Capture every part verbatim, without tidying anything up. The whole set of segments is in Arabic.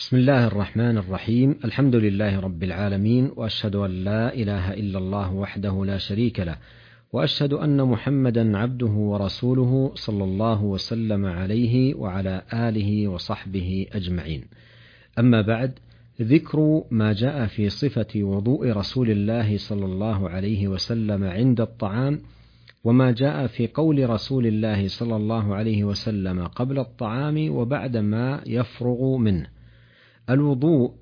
بسم الله الرحمن الرحيم. الحمد لله رب العالمين، وأشهد أن لا إله إلا الله وحده لا شريك له، وأشهد أن محمدا عبده ورسوله صلى الله وسلم عليه وعلى آله وصحبه أجمعين. أما بعد، ذكر ما جاء في صفة وضوء رسول الله صلى الله عليه وسلم عند الطعام، وما جاء في قول رسول الله صلى الله عليه وسلم قبل الطعام وبعد ما يفرغ منه. الوضوء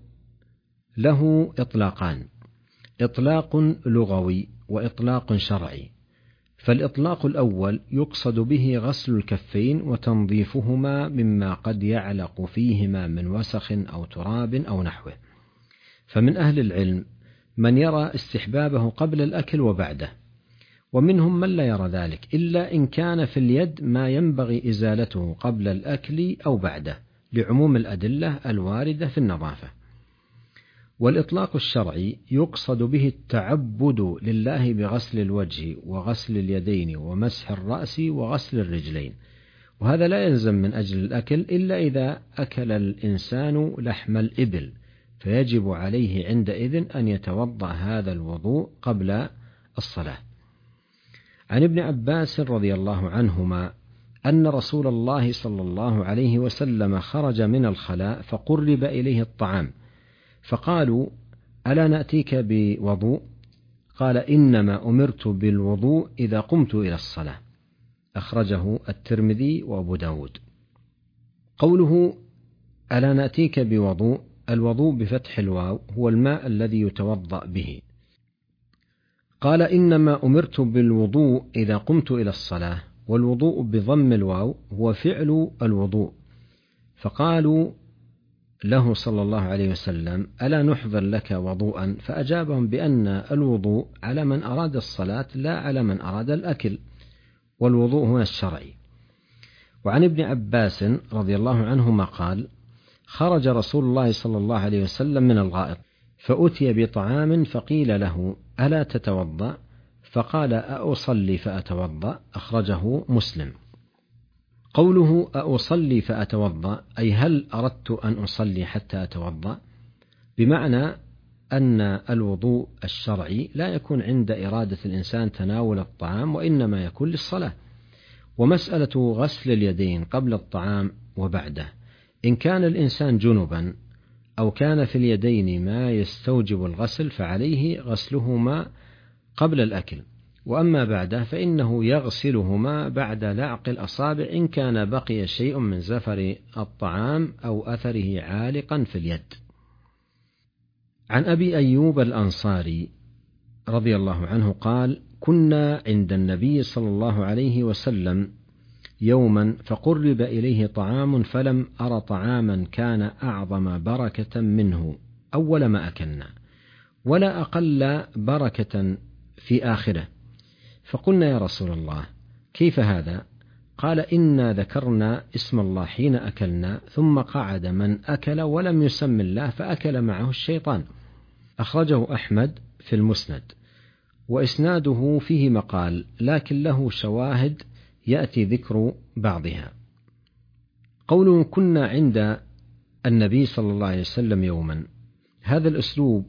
له إطلاقان: إطلاق لغوي وإطلاق شرعي. فالإطلاق الأول يقصد به غسل الكفين وتنظيفهما مما قد يعلق فيهما من وسخ أو تراب أو نحوه، فمن أهل العلم من يرى استحبابه قبل الأكل وبعده، ومنهم من لا يرى ذلك إلا إن كان في اليد ما ينبغي إزالته قبل الأكل أو بعده، لعموم الأدلة الواردة في النظافة. والإطلاق الشرعي يقصد به التعبد لله بغسل الوجه وغسل اليدين ومسح الرأس وغسل الرجلين، وهذا لا يلزم من أجل الأكل إلا إذا أكل الإنسان لحم الإبل، فيجب عليه عندئذ أن يتوضأ هذا الوضوء قبل الصلاة. عن ابن عباس رضي الله عنهما أن رسول الله صلى الله عليه وسلم خرج من الخلاء فقرب إليه الطعام، فقالوا: ألا نأتيك بوضوء؟ قال: إنما أمرت بالوضوء إذا قمت إلى الصلاة. أخرجه الترمذي وأبو داود. قوله ألا نأتيك بوضوء، الوضوء بفتح الواو هو الماء الذي يتوضأ به. قال: إنما أمرت بالوضوء إذا قمت إلى الصلاة، والوضوء بضم الواو هو فعل الوضوء. فقالوا له صلى الله عليه وسلم: ألا نحضر لك وضوءا؟ فأجابهم بأن الوضوء على من أراد الصلاة لا على من أراد الأكل، والوضوء هنا الشرعي. وعن ابن عباس رضي الله عنهما قال: خرج رسول الله صلى الله عليه وسلم من الغائط فأتي بطعام فقيل له: ألا تتوضأ؟ فقال: أصلي فأتوضأ. أخرجه مسلم. قوله أصلي فأتوضأ أي هل أردت أن أصلي حتى أتوضأ، بمعنى أن الوضوء الشرعي لا يكون عند إرادة الإنسان تناول الطعام، وإنما يكون للصلاة. ومسألة غسل اليدين قبل الطعام وبعده، إن كان الإنسان جنبا أو كان في اليدين ما يستوجب الغسل فعليه غسلهما قبل الأكل، وأما بعده فإنه يغسلهما بعد لعق الأصابع إن كان بقي شيء من زفر الطعام أو أثره عالقا في اليد. عن أبي أيوب الأنصاري رضي الله عنه قال: كنا عند النبي صلى الله عليه وسلم يوما فقرب إليه طعام فلم أر طعاما كان أعظم بركة منه أول ما أكلنا، ولا أقل بركة في آخره. فقلنا: يا رسول الله، كيف هذا؟ قال: إنا ذكرنا اسم الله حين أكلنا، ثم قعد من أكل ولم يسم الله فأكل معه الشيطان. أخرجه أحمد في المسند، وإسناده فيه مقال، لكن له شواهد يأتي ذكر بعضها. قوله كنا عند النبي صلى الله عليه وسلم يوما، هذا الأسلوب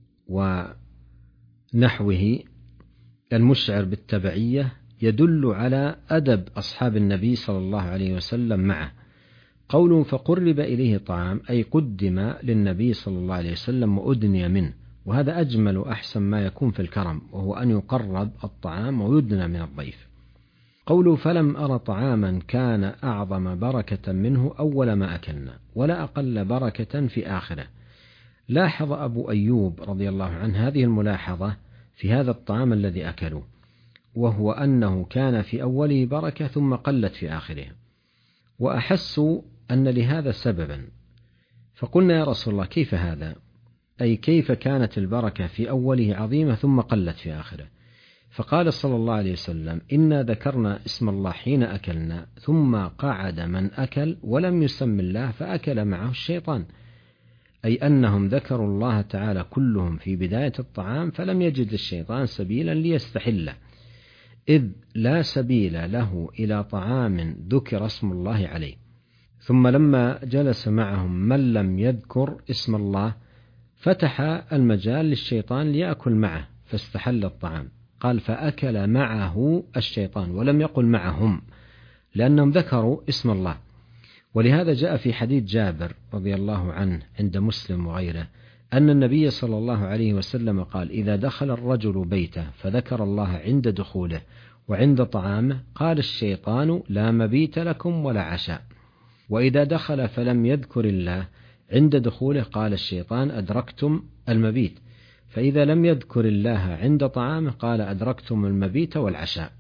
ونحوه المشعر بالتبعية يدل على أدب أصحاب النبي صلى الله عليه وسلم معه. قوله فقرب إليه طعام أي قدم للنبي صلى الله عليه وسلم وأدني منه، وهذا أجمل وأحسن ما يكون في الكرم، وهو أن يقرب الطعام ويدنى من الضيف. قوله فلم أر طعاما كان أعظم بركة منه أول ما أكلنا ولا أقل بركة في آخره. لاحظ أبو أيوب رضي الله عنه هذه الملاحظة في هذا الطعام الذي أكلوه، وهو أنه كان في أوله بركة ثم قلت في آخره، وأحسوا أن لهذا سببا. فقلنا: يا رسول الله، كيف هذا؟ أي كيف كانت البركة في أوله عظيمة ثم قلت في آخره؟ فقال صلى الله عليه وسلم: إنا ذكرنا اسم الله حين أكلنا، ثم قعد من أكل ولم يسم الله فأكل معه الشيطان، أي أنهم ذكروا الله تعالى كلهم في بداية الطعام، فلم يجد الشيطان سبيلا ليستحله، إذ لا سبيل له إلى طعام ذكر اسم الله عليه. ثم لما جلس معهم من لم يذكر اسم الله فتح المجال للشيطان ليأكل معه فاستحل الطعام. قال فأكل معه الشيطان ولم يقل معهم لأنهم ذكروا اسم الله. ولهذا جاء في حديث جابر رضي الله عنه عند مسلم وغيره أن النبي صلى الله عليه وسلم قال إذا دخل الرجل بيته فذكر الله عند دخوله وعند طعامه قال الشيطان لا مبيت لكم ولا عشاء. وإذا دخل فلم يذكر الله عند دخوله قال الشيطان أدركتم المبيت. فإذا لم يذكر الله عند طعامه قال أدركتم المبيت والعشاء.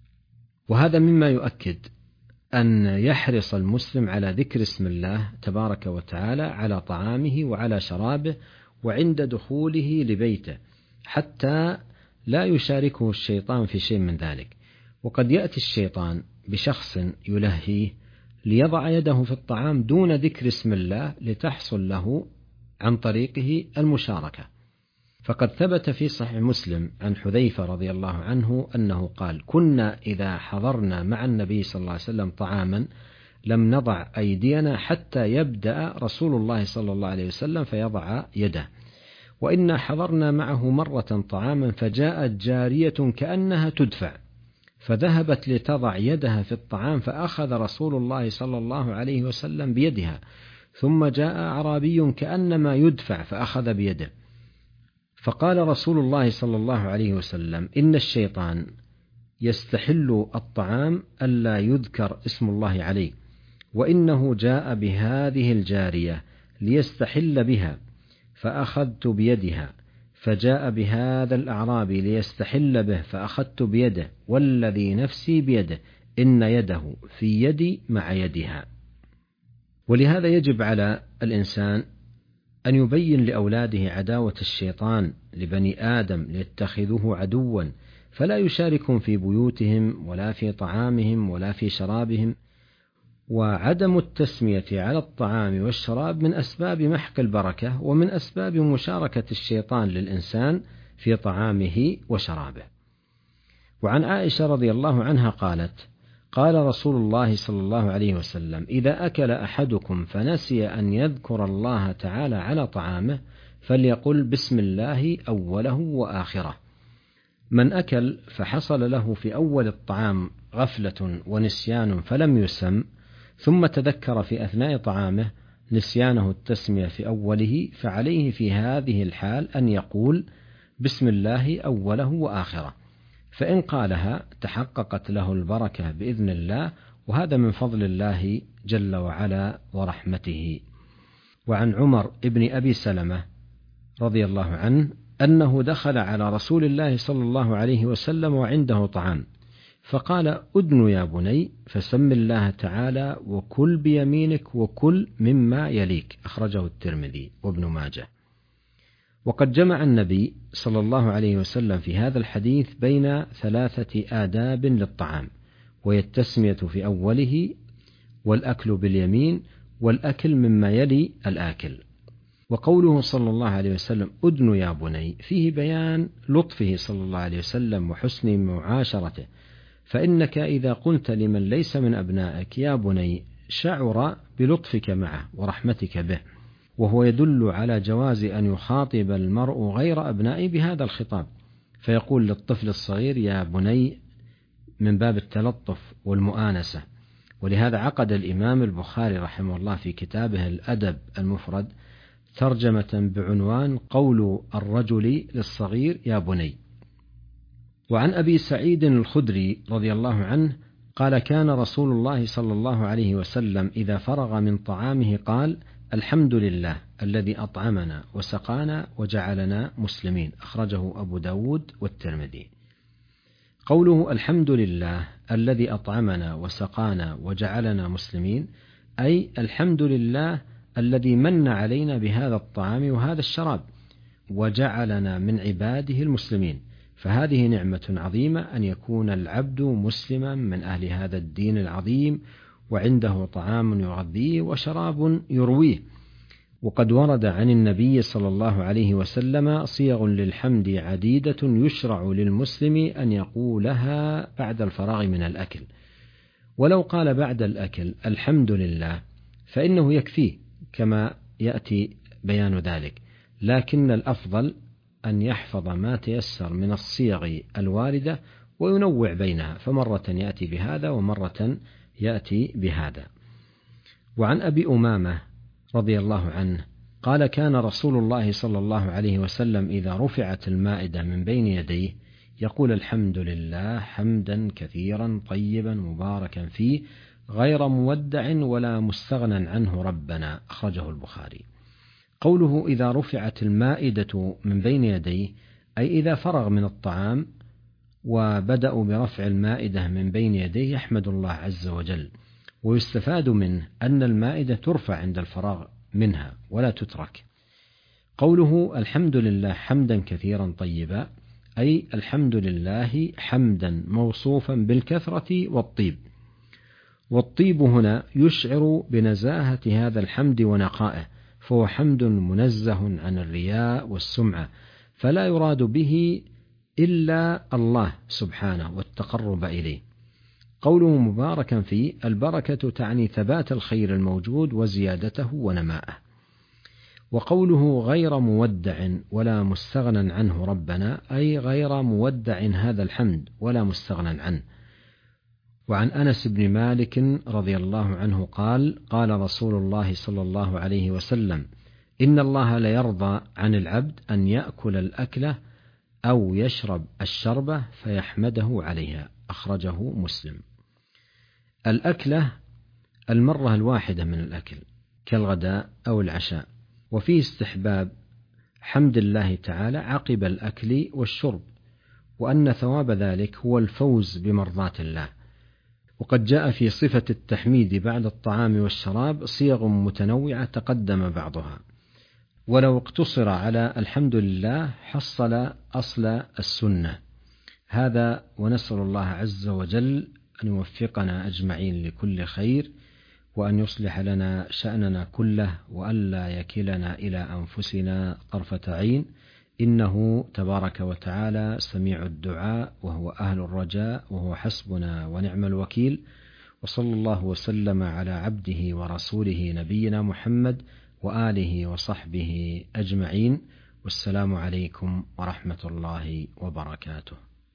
وهذا مما يؤكد أن يحرص المسلم على ذكر اسم الله تبارك وتعالى على طعامه وعلى شرابه وعند دخوله لبيته حتى لا يشاركه الشيطان في شيء من ذلك. وقد يأتي الشيطان بشخص يلهيه ليضع يده في الطعام دون ذكر اسم الله لتحصل له عن طريقه المشاركة. فقد ثبت في صحيح مسلم عن حذيفة رضي الله عنه أنه قال كنا إذا حضرنا مع النبي صلى الله عليه وسلم طعاما لم نضع أيدينا حتى يبدأ رسول الله صلى الله عليه وسلم فيضع يده. وإنا حضرنا معه مرة طعاما فجاءت جارية كأنها تدفع فذهبت لتضع يدها في الطعام فأخذ رسول الله صلى الله عليه وسلم بيدها ثم جاء أعرابي كأنما يدفع فأخذ بيده فقال رسول الله صلى الله عليه وسلم إن الشيطان يستحل الطعام ألا يذكر اسم الله عليه وإنه جاء بهذه الجارية ليستحل بها فأخذت بيدها فجاء بهذا الأعرابي ليستحل به فأخذت بيده والذي نفسي بيده إن يده في يدي مع يدها. ولهذا يجب على الإنسان أن يبين لأولاده عداوة الشيطان لبني آدم ليتخذوه عدوا فلا يشاركهم في بيوتهم ولا في طعامهم ولا في شرابهم. وعدم التسمية على الطعام والشراب من أسباب محق البركة ومن أسباب مشاركة الشيطان للإنسان في طعامه وشرابه. وعن عائشة رضي الله عنها قالت قال رسول الله صلى الله عليه وسلم إذا أكل أحدكم فنسي أن يذكر الله تعالى على طعامه فليقل بسم الله أوله وآخره. من أكل فحصل له في أول الطعام غفلة ونسيان فلم يسم ثم تذكر في أثناء طعامه نسيانه التسمية في أوله فعليه في هذه الحال أن يقول بسم الله أوله وآخره. فإن قالها تحققت له البركة بإذن الله وهذا من فضل الله جل وعلا ورحمته. وعن عمر ابن أبي سلمة رضي الله عنه أنه دخل على رسول الله صلى الله عليه وسلم وعنده طعام فقال أدن يا بني فسم الله تعالى وكل بيمينك وكل مما يليك أخرجه الترمذي وابن ماجه. وقد جمع النبي صلى الله عليه وسلم في هذا الحديث بين ثلاثة آداب للطعام وهي التسمية في أوله والأكل باليمين والأكل مما يلي الآكل. وقوله صلى الله عليه وسلم أدن يا بني فيه بيان لطفه صلى الله عليه وسلم وحسن معاشرته فإنك إذا قلت لمن ليس من أبنائك يا بني شعر بلطفك معه ورحمتك به وهو يدل على جواز أن يخاطب المرء غير أبنائه بهذا الخطاب فيقول للطفل الصغير يا بني من باب التلطف والمؤانسة. ولهذا عقد الإمام البخاري رحمه الله في كتابه الأدب المفرد ترجمة بعنوان قول الرجل للصغير يا بني. وعن أبي سعيد الخدري رضي الله عنه قال كان رسول الله صلى الله عليه وسلم إذا فرغ من طعامه قال الحمد لله الذي أطعمنا وسقانا وجعلنا مسلمين أخرجه أبو داود والترمذي. قوله الحمد لله الذي أطعمنا وسقانا وجعلنا مسلمين أي الحمد لله الذي من علينا بهذا الطعام وهذا الشراب وجعلنا من عباده المسلمين. فهذه نعمة عظيمة أن يكون العبد مسلما من أهل هذا الدين العظيم وعنده طعام يغذيه وشراب يرويه. وقد ورد عن النبي صلى الله عليه وسلم صيغ للحمد عديدة يشرع للمسلم أن يقولها بعد الفراغ من الأكل. ولو قال بعد الأكل الحمد لله فإنه يكفيه كما يأتي بيان ذلك، لكن الأفضل أن يحفظ ما تيسر من الصيغ الواردة وينوع بينها، فمرة يأتي بهذا ومرة يأتي بهذا. وعن أبي أمامة رضي الله عنه قال: كان رسول الله صلى الله عليه وسلم إذا رفعت المائدة من بين يديه يقول: الحمد لله حمدا كثيرا طيبا مباركا فيه غير مودع ولا مستغنى عنه ربنا، أخرجه البخاري. قوله إذا رفعت المائدة من بين يديه أي إذا فرغ من الطعام وبدأوا برفع المائدة من بين يديه يحمد الله عز وجل. ويستفاد منه أن المائدة ترفع عند الفراغ منها ولا تترك. قوله الحمد لله حمدا كثيرا طيبا أي الحمد لله حمدا موصوفا بالكثرة والطيب، والطيب هنا يشعر بنزاهة هذا الحمد ونقائه، فهو حمد منزه عن الرياء والسمعة، فلا يراد به إلا الله سبحانه والتقرب إليه. قوله مباركا فيه البركة تعني ثبات الخير الموجود وزيادته ونماءه. وقوله غير مودع ولا مستغنى عنه ربنا أي غير مودع هذا الحمد ولا مستغنى عنه. وعن أنس بن مالك رضي الله عنه قال: قال رسول الله صلى الله عليه وسلم: إن الله ليرضى عن العبد أن يأكل الأكلة أو يشرب الشربة فيحمده عليها، أخرجه مسلم. الأكلة المرة الواحدة من الأكل كالغداء أو العشاء، وفيه استحباب حمد الله تعالى عقب الأكل والشرب، وأن ثواب ذلك هو الفوز بمرضاة الله. وقد جاء في صفة التحميد بعد الطعام والشراب صيغ متنوعة تقدم بعضها، ولو اقتصر على الحمد لله حصل أصل السنة. هذا ونسأل الله عز وجل أن يوفقنا أجمعين لكل خير، وأن يصلح لنا شأننا كله، وأن لا يكلنا إلى أنفسنا طرفة عين، إنه تبارك وتعالى سميع الدعاء وهو أهل الرجاء وهو حسبنا ونعم الوكيل. وصلى الله وسلم على عبده ورسوله نبينا محمد وآله وصحبه أجمعين، والسلام عليكم ورحمة الله وبركاته.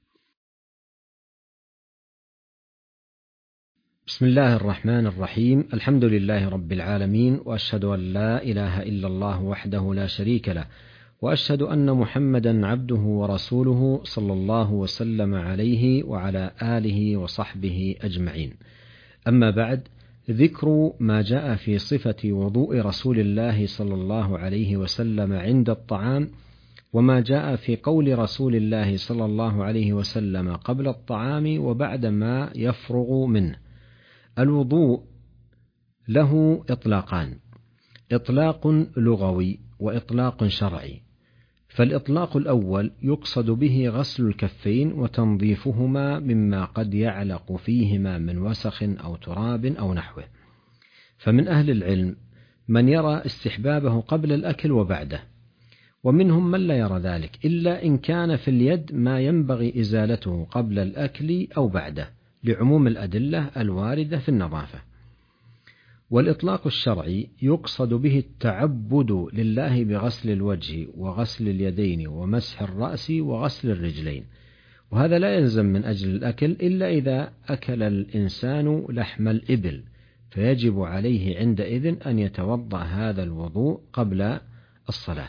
بسم الله الرحمن الرحيم. الحمد لله رب العالمين، وأشهد أن لا إله إلا الله وحده لا شريك له، وأشهد أن محمدا عبده ورسوله صلى الله وسلم عليه وعلى آله وصحبه أجمعين. أما بعد، ذكر ما جاء في صفة وضوء رسول الله صلى الله عليه وسلم عند الطعام، وما جاء في قول رسول الله صلى الله عليه وسلم قبل الطعام وبعد ما يفرغ منه. الوضوء له إطلاقان: إطلاق لغوي وإطلاق شرعي. فالإطلاق الأول يقصد به غسل الكفين وتنظيفهما مما قد يعلق فيهما من وسخ أو تراب أو نحوه، فمن أهل العلم من يرى استحبابه قبل الأكل وبعده، ومنهم من لا يرى ذلك إلا إن كان في اليد ما ينبغي إزالته قبل الأكل أو بعده، لعموم الأدلة الواردة في النظافة. والإطلاق الشرعي يقصد به التعبد لله بغسل الوجه وغسل اليدين ومسح الرأس وغسل الرجلين، وهذا لا يلزم من أجل الأكل إلا إذا أكل الإنسان لحم الإبل، فيجب عليه عندئذ أن يتوضأ هذا الوضوء قبل الصلاة.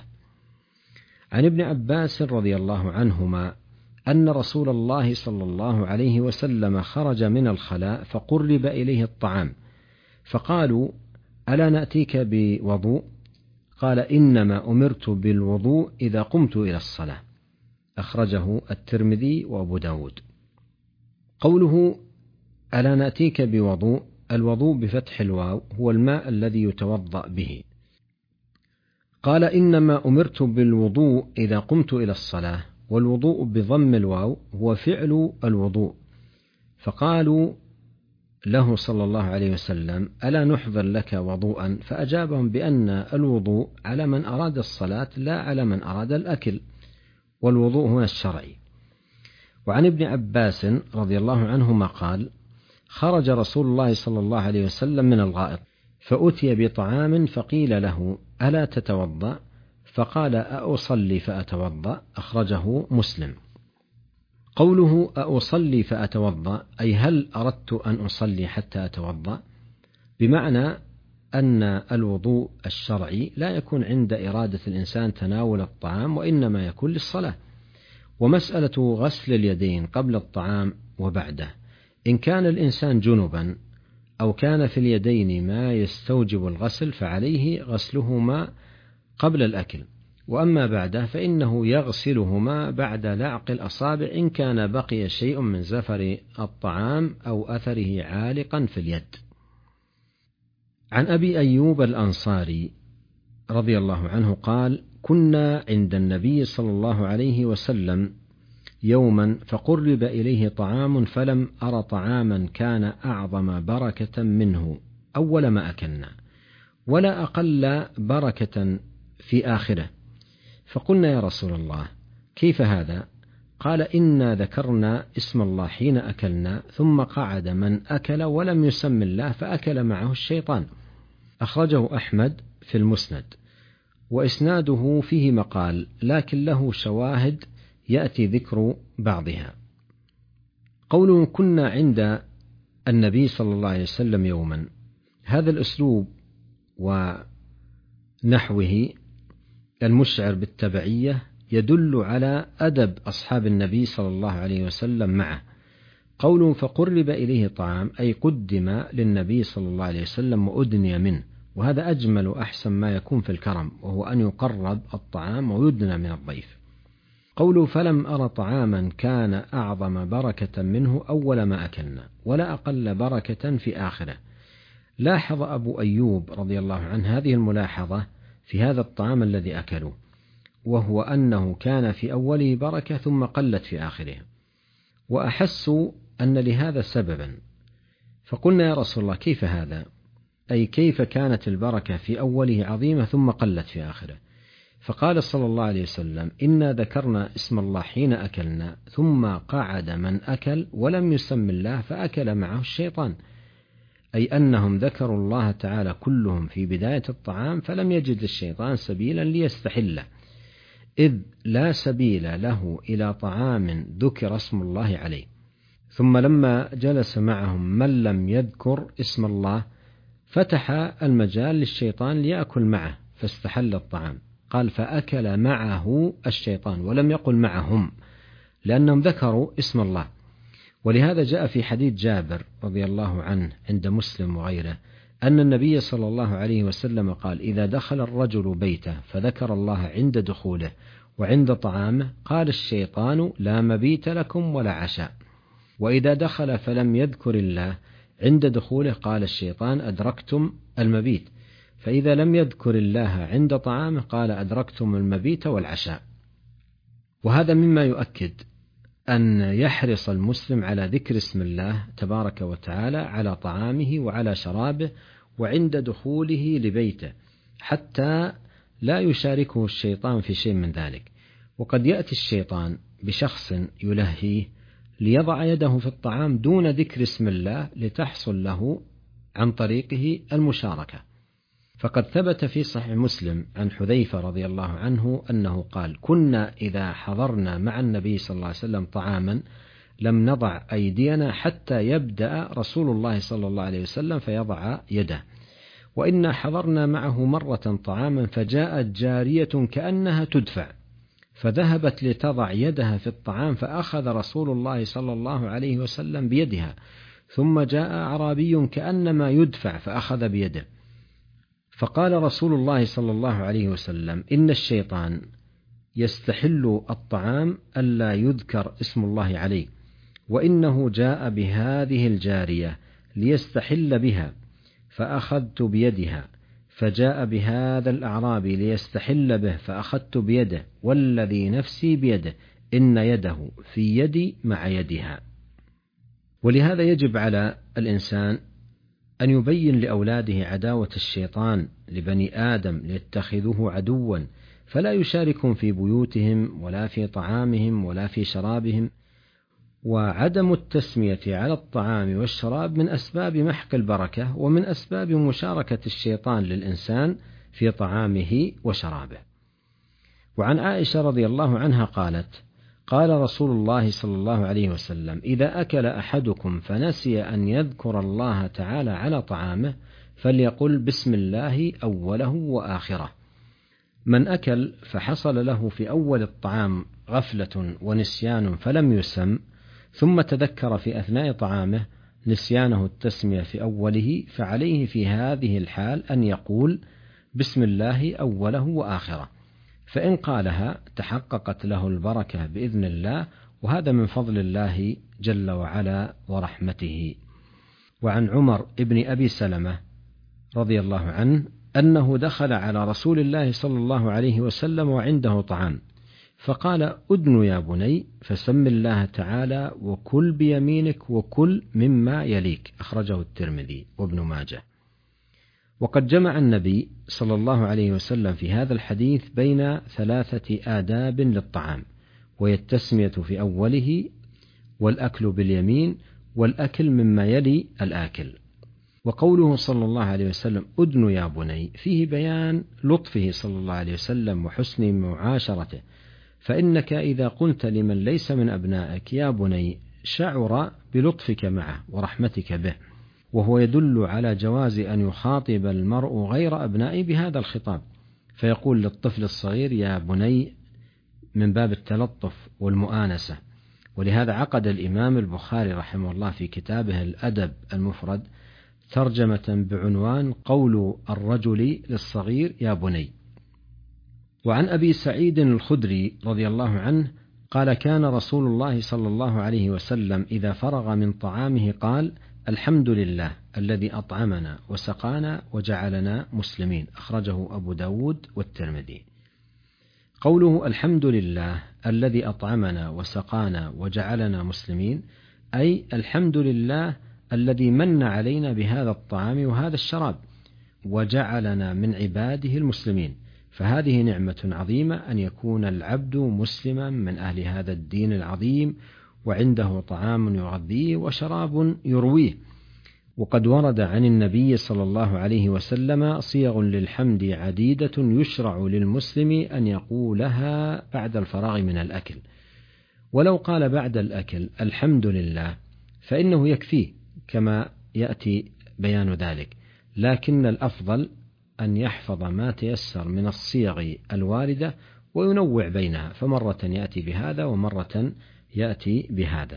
عن ابن عباس رضي الله عنهما أن رسول الله صلى الله عليه وسلم خرج من الخلاء فقرب إليه الطعام، فقالوا: ألا نأتيك بوضوء؟ قال: إنما أمرت بالوضوء إذا قمت إلى الصلاة، أخرجه الترمذي وأبو داود. قوله ألا نأتيك بوضوء، الوضوء بفتح الواو هو الماء الذي يتوضأ به. قال: إنما أمرت بالوضوء إذا قمت إلى الصلاة، والوضوء بضم الواو هو فعل الوضوء. فقالوا له صلى الله عليه وسلم: ألا نحضر لك وضوءا؟ فأجابهم بأن الوضوء على من أراد الصلاة لا على من أراد الأكل، والوضوء هنا الشرعي. وعن ابن عباس رضي الله عنهما قال: خرج رسول الله صلى الله عليه وسلم من الغائط فأتي بطعام فقيل له: ألا تتوضأ؟ فقال: أصلي فأتوضأ. أخرجه مسلم. قوله أصلي فأتوضأ أي هل أردت أن أصلي حتى أتوضأ، بمعنى أن الوضوء الشرعي لا يكون عند إرادة الإنسان تناول الطعام، وإنما يكون للصلاة. ومسألة غسل اليدين قبل الطعام وبعده، إن كان الإنسان جنبا أو كان في اليدين ما يستوجب الغسل فعليه غسلهما قبل الأكل، وأما بعده فإنه يغسلهما بعد لعق الأصابع إن كان بقي شيء من زفر الطعام أو أثره عالقا في اليد. عن أبي أيوب الأنصاري رضي الله عنه قال: كنا عند النبي صلى الله عليه وسلم يوما فقرب إليه طعام فلم أر طعاما كان أعظم بركة منه أول ما أكلنا، ولا أقل بركة في آخره. فقلنا: يا رسول الله كيف هذا؟ قال: إنا ذكرنا اسم الله حين أكلنا، ثم قعد من أكل ولم يسم الله فأكل معه الشيطان. أخرجه أحمد في المسند، وإسناده فيه مقال، لكن له شواهد يأتي ذكر بعضها. قوله كنا عند النبي صلى الله عليه وسلم يوما، هذا الأسلوب ونحوه المشعر بالتبعية يدل على أدب أصحاب النبي صلى الله عليه وسلم معه. قوله فقرب إليه طعام أي قدم للنبي صلى الله عليه وسلم وأدني منه، وهذا أجمل وأحسن ما يكون في الكرم، وهو أن يقرب الطعام ويدنى من الضيف. قوله فلم أر طعاما كان أعظم بركة منه أول ما أكلنا، ولا أقل بركة في آخره. لاحظ أبو أيوب رضي الله عنه هذه الملاحظة في هذا الطعام الذي أكلوا، وهو أنه كان في أوله بركة ثم قلت في آخره، وأحسوا أن لهذا سببا. فقلنا: يا رسول الله كيف هذا؟ أي كيف كانت البركة في أوله عظيمة ثم قلت في آخره؟ فقال صلى الله عليه وسلم: إنا ذكرنا اسم الله حين أكلنا، ثم قعد من أكل ولم يسم الله فأكل معه الشيطان، أي أنهم ذكروا الله تعالى كلهم في بداية الطعام، فلم يجد الشيطان سبيلا ليستحله، إذ لا سبيل له إلى طعام ذكر اسم الله عليه. ثم لما جلس معهم من لم يذكر اسم الله فتح المجال للشيطان ليأكل معه فاستحل الطعام. قال: فأكل معه الشيطان، ولم يقل معهم، لأنهم ذكروا اسم الله. ولهذا جاء في حديث جابر رضي الله عنه عند مسلم وغيره أن النبي صلى الله عليه وسلم قال: إذا دخل الرجل بيته فذكر الله عند دخوله وعند طعامه قال الشيطان: لا مبيت لكم ولا عشاء. وإذا دخل فلم يذكر الله عند دخوله قال الشيطان: أدركتم المبيت. فإذا لم يذكر الله عند طعامه قال: أدركتم المبيت والعشاء. وهذا مما يؤكد أن يحرص المسلم على ذكر اسم الله تبارك وتعالى على طعامه وعلى شرابه وعند دخوله لبيته، حتى لا يشاركه الشيطان في شيء من ذلك. وقد يأتي الشيطان بشخص يلهيه ليضع يده في الطعام دون ذكر اسم الله لتحصل له عن طريقه المشاركة. فقد ثبت في صحيح مسلم عن حذيفة رضي الله عنه أنه قال: كنا إذا حضرنا مع النبي صلى الله عليه وسلم طعاما لم نضع أيدينا حتى يبدأ رسول الله صلى الله عليه وسلم فيضع يده. وإنا حضرنا معه مرة طعاما فجاءت جارية كأنها تدفع فذهبت لتضع يدها في الطعام فأخذ رسول الله صلى الله عليه وسلم بيدها، ثم جاء أعرابي كأنما يدفع فأخذ بيده، فقال رسول الله صلى الله عليه وسلم: إن الشيطان يستحل الطعام ألا يذكر اسم الله عليه، وإنه جاء بهذه الجارية ليستحل بها فأخذت بيدها، فجاء بهذا الأعرابي ليستحل به فأخذت بيده، والذي نفسي بيده إن يده في يدي مع يدها. ولهذا يجب على الإنسان أن يبين لأولاده عداوة الشيطان لبني آدم ليتخذوه عدوا، فلا يشاركهم في بيوتهم ولا في طعامهم ولا في شرابهم، وعدم التسمية على الطعام والشراب من أسباب محق البركة ومن أسباب مشاركة الشيطان للإنسان في طعامه وشرابه. وعن عائشة رضي الله عنها قالت: قال رسول الله صلى الله عليه وسلم: إذا أكل أحدكم فنسي أن يذكر الله تعالى على طعامه فليقل بسم الله أوله وآخره. من أكل فحصل له في أول الطعام غفلة ونسيان فلم يسم، ثم تذكر في أثناء طعامه نسيانه التسمية في أوله، فعليه في هذه الحال أن يقول بسم الله أوله وآخره، فإن قالها تحققت له البركة بإذن الله، وهذا من فضل الله جل وعلا ورحمته. وعن عمر ابن أبي سلمة رضي الله عنه أنه دخل على رسول الله صلى الله عليه وسلم وعنده طعام، فقال: أدن يا بني فسم الله تعالى وكل بيمينك وكل مما يليك. أخرجه الترمذي وابن ماجه. وقد جمع النبي صلى الله عليه وسلم في هذا الحديث بين ثلاثة آداب للطعام، وهي التسمية في أوله، والأكل باليمين، والأكل مما يلي الآكل. وقوله صلى الله عليه وسلم أدن يا بني فيه بيان لطفه صلى الله عليه وسلم وحسن معاشرته، فإنك إذا قلت لمن ليس من أبنائك يا بني شعر بلطفك معه ورحمتك به، وهو يدل على جواز أن يخاطب المرء غير أبنائه بهذا الخطاب، فيقول للطفل الصغير يا بني من باب التلطف والمؤانسة. ولهذا عقد الإمام البخاري رحمه الله في كتابه الأدب المفرد ترجمة بعنوان قول الرجل للصغير يا بني. وعن أبي سعيد الخدري رضي الله عنه قال: كان رسول الله صلى الله عليه وسلم إذا فرغ من طعامه قال: الحمد لله الذي أطعمنا وسقانا وجعلنا مسلمين. أخرجه أبو داود والترمذي. قوله الحمد لله الذي أطعمنا وسقانا وجعلنا مسلمين، أي الحمد لله الذي من علينا بهذا الطعام وهذا الشراب وجعلنا من عباده المسلمين، فهذه نعمة عظيمة أن يكون العبد مسلما من أهل هذا الدين العظيم وعنده طعام يغذيه وشراب يرويه. وقد ورد عن النبي صلى الله عليه وسلم صيغ للحمد عديدة يشرع للمسلم أن يقولها بعد الفراغ من الأكل، ولو قال بعد الأكل الحمد لله فإنه يكفيه كما يأتي بيان ذلك، لكن الأفضل أن يحفظ ما تيسر من الصيغ الواردة وينوع بينها، فمرة يأتي بهذا ومرة يأتي بهذا.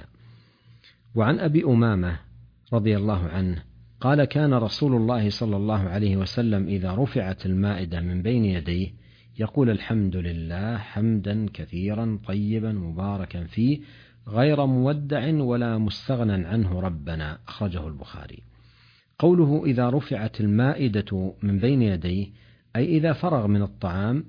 وعن أبي أمامة رضي الله عنه قال: كان رسول الله صلى الله عليه وسلم إذا رفعت المائدة من بين يديه يقول الحمد لله حمدا كثيرا طيبا مباركا فيه غير مودع ولا مستغنى عنه ربنا. أخرجه البخاري. قوله إذا رفعت المائدة من بين يديه أي إذا فرغ من الطعام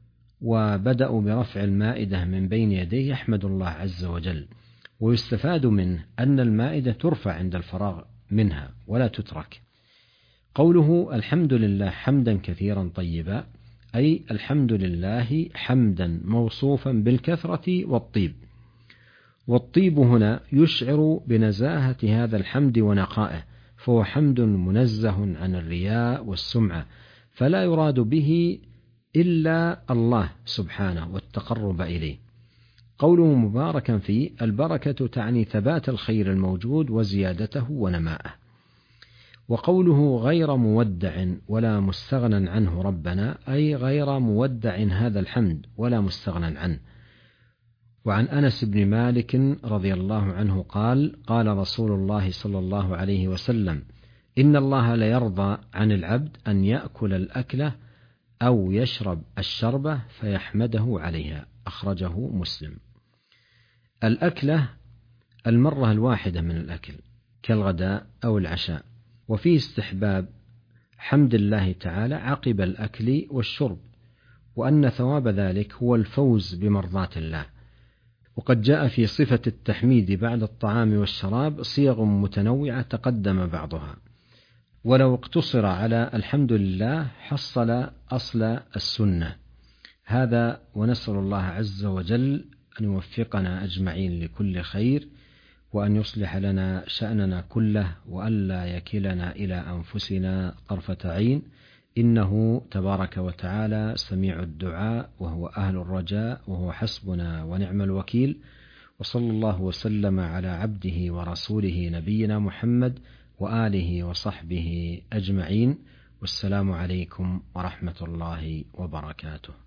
وبدأوا برفع المائدة من بين يديه يحمد الله عز وجل. ويستفاد منه أن المائدة ترفع عند الفراغ منها ولا تترك. قوله الحمد لله حمدا كثيرا طيبا أي الحمد لله حمدا موصوفا بالكثرة والطيب، والطيب هنا يشعر بنزاهة هذا الحمد ونقائه، فهو حمد منزه عن الرياء والسمعة، فلا يراد به إلا الله سبحانه والتقرب إليه. قوله مباركا فيه البركة تعني ثبات الخير الموجود وزيادته ونماءه. وقوله غير مودع ولا مستغنى عنه ربنا أي غير مودع هذا الحمد ولا مستغنى عنه. وعن أنس بن مالك رضي الله عنه قال: قال رسول الله صلى الله عليه وسلم: إن الله ليرضى عن العبد أن يأكل الأكلة أو يشرب الشربة فيحمده عليها. أخرجه مسلم. الأكلة المرة الواحدة من الأكل كالغداء أو العشاء، وفيه استحباب حمد الله تعالى عقب الأكل والشرب، وأن ثواب ذلك هو الفوز بمرضاة الله. وقد جاء في صفة التحميد بعد الطعام والشراب صيغ متنوعة تقدم بعضها، ولو اقتصر على الحمد لله حصل أصل السنة. هذا ونسأل الله عز وجل أن يوفقنا أجمعين لكل خير، وأن يصلح لنا شأننا كله وألا يكلنا إلى أنفسنا طرفة عين، إنه تبارك وتعالى سميع الدعاء وهو أهل الرجاء وهو حسبنا ونعم الوكيل. وصلى الله وسلم على عبده ورسوله نبينا محمد وآله وصحبه أجمعين، والسلام عليكم ورحمة الله وبركاته.